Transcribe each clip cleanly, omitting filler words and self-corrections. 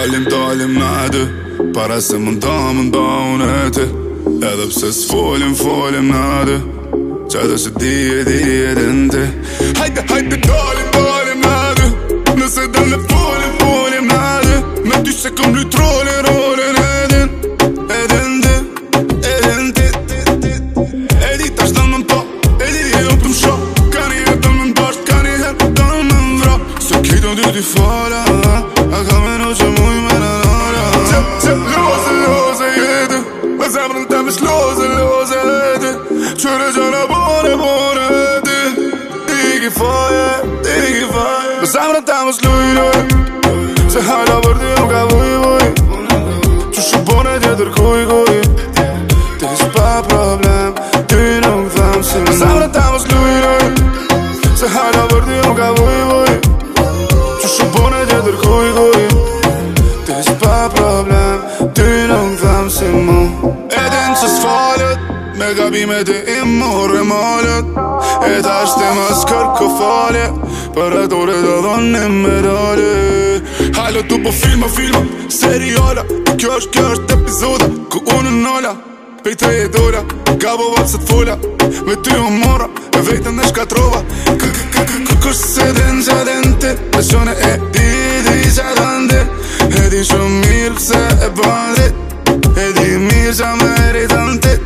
Dalim në dy Para se më nda unë e ti Edhe pse s'folim në dy Qajdo që di e din ti Hajde dalim në dy Nëse del në folim në dy Me ty se kom lyt rolin edin ti E di tash dal më mpa E di e do të më shoh Ka një herë dal më ndasht Ka një herë dal më mvra Se kejton dy t'i fala A ka menu që muj me në nara Loze jeti Me zemrën tem ish loze jeti Qëre gjana bore ti Tiki faje Me zemrën tem ish luj Se hajda për ti nuk ka vuj Që shubone tjetër kuj Ti ish pa problem Ty nuk tham si me zemrën tem ish luj Se hajda për ti nuk ka vuj Që shubone tjetër kuj Ti ish pa problem Ty nuk tham si mu Edin që s'falet Me gabimet e imorre malet E ta shte ma s'kërko falje Për e dore dhe dhone medalje Halo tu po filma Seriala Kjo është epizoda Ku unë nëlla Pej të e dora Gabo vatë se t'folla Me ty u mora E vetën dhe shkatrova Kush se din që din ti E shone e di që din ti E di shumë mirë pse e bandit E di mirë që me rritën ti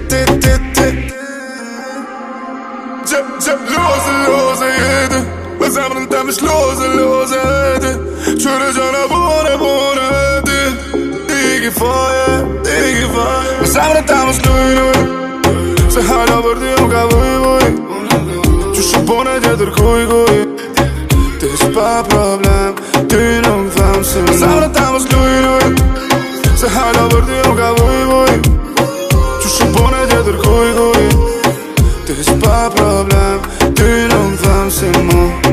Loze jeti Me zemrën tem ish loze jeti Qëre gjana bore ti Tiki faje Me zemrën tem ish luj Se hajda për ti nuk ka vuj Që shubone tjetër kuj Ti ish pa problem Ty nuk tham si me zemrën tem ish luj Se hajda për ti nuk ka vuj Që shubone tjetër kuj Ti ish pa problem Ty nuk tham si mu